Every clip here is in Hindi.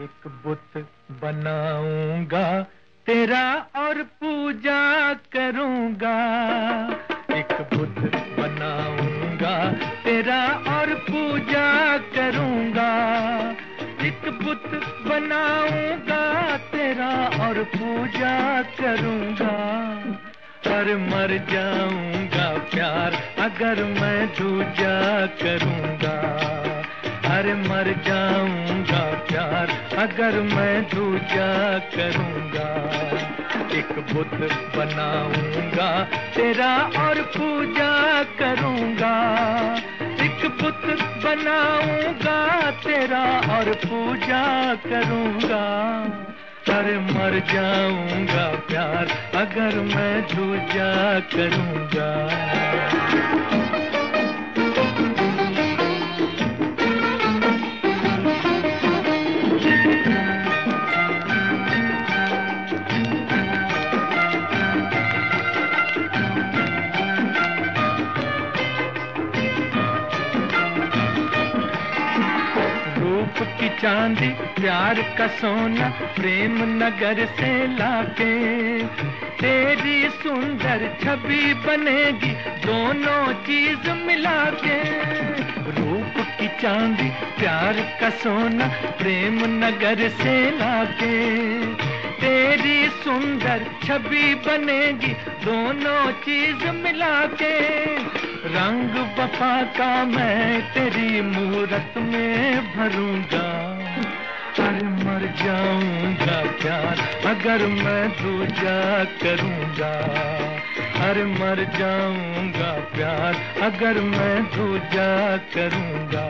एक बुत बनाऊंगा तेरा और पूजा करूंगा। एक बुत बनाऊंगा तेरा और पूजा करूंगा। एक बुत बनाऊंगा तेरा और पूजा करूंगा। पर मर जाऊंगा प्यार अगर मैं दूजा करूंगा। अरे मर जाऊंगा प्यार अगर मैं दूजा करूंगा। एक बुत बनाऊंगा तेरा और पूजा करूंगा। एक बुत बनाऊंगा तेरा और पूजा करूंगा। अरे मर जाऊंगा प्यार अगर मैं दूजा करूंगा। की चांदी प्यार का सोना प्रेम नगर से लाके तेरी सुंदर छवि बनेगी दोनों चीज मिला के। रूप की चांदी प्यार का सोना प्रेम नगर से लाके तेरी सुंदर छवि बनेगी दोनों चीज मिला के। रंग वफा का मैं तेरी मूरत में भरूंगा। अरे मर जाऊंगा प्यार अगर मैं दूजा करूंगा। अरे मर जाऊंगा प्यार अगर मैं दूजा करूंगा।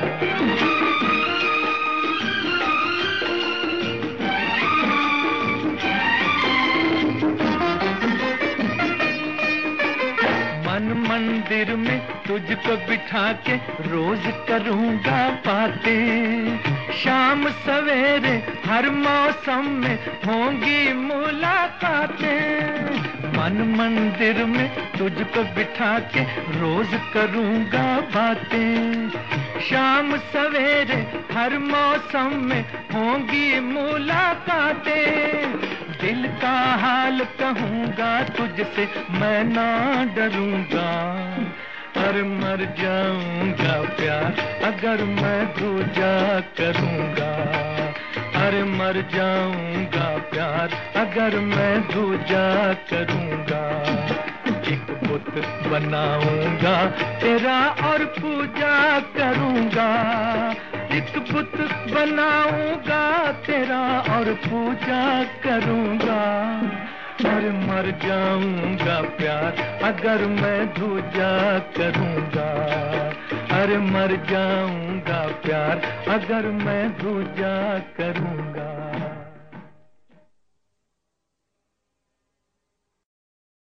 मन मंदिर में तुझको बिठा के रोज करूंगा बातें। शाम सवेरे हर मौसम में होंगी मुलाकातें। मन मंदिर में तुझको बिठा के रोज करूंगा बातें। शाम सवेरे हर मौसम में होंगी मुलाकातें। दिल का हाल कहूंगा तुझसे मैं ना डरूंगा। पर मर जाऊंगा प्यार अगर मैं दूजा करूंगा। अरे मर जाऊंगा प्यार अगर मैं दूजा करूंगा। एक बुत बनाऊंगा तेरा और पूजा करूंगा। एक बुत बनाऊंगा तेरा और पूजा करूंगा। अरे मर जाऊंगा प्यार अगर मैं दूजा करूंगा। अरे मर जाऊंगा प्यार अगर मैं दूजा करूंगा।